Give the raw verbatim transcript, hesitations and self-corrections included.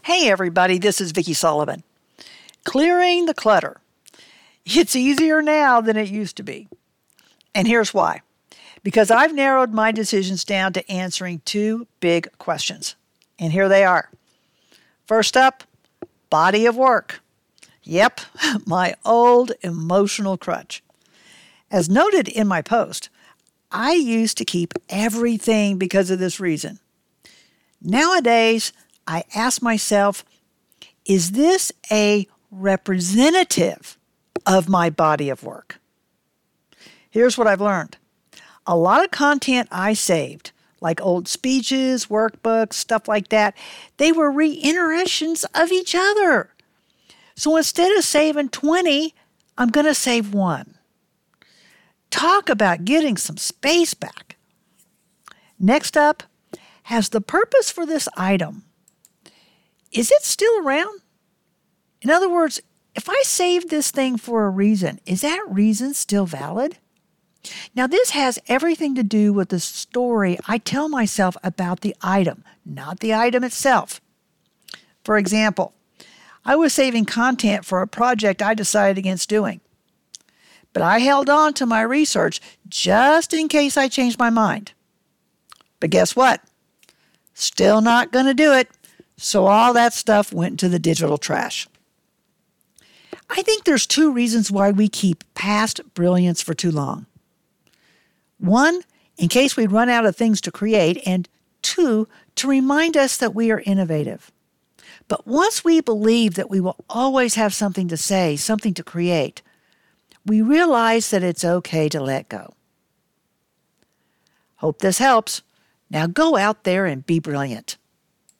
Hey everybody, this is Vicki Sullivan. Clearing the clutter. It's easier now than it used to be. And here's why. Because I've narrowed my decisions down to answering two big questions. And here they are. First up, body of work. Yep, my old emotional crutch. As noted in my post, I used to keep everything because of this reason. Nowadays, I ask myself, is this a representative of my body of work? Here's what I've learned. A lot of content I saved, like old speeches, workbooks, stuff like that, they were reiterations of each other. So instead of saving twenty, I'm going to save one. Talk about getting some space back. Next up, has the purpose for this item, is it still around? In other words, if I saved this thing for a reason, is that reason still valid? Now, this has everything to do with the story I tell myself about the item, not the item itself. For example, I was saving content for a project I decided against doing, but I held on to my research just in case I changed my mind. But guess what? Still not going to do it. So all that stuff went into the digital trash. I think there's two reasons why we keep past brilliance for too long. One, in case we run out of things to create, and two, to remind us that we are innovative. But once we believe that we will always have something to say, something to create, we realize that it's okay to let go. Hope this helps. Now go out there and be brilliant.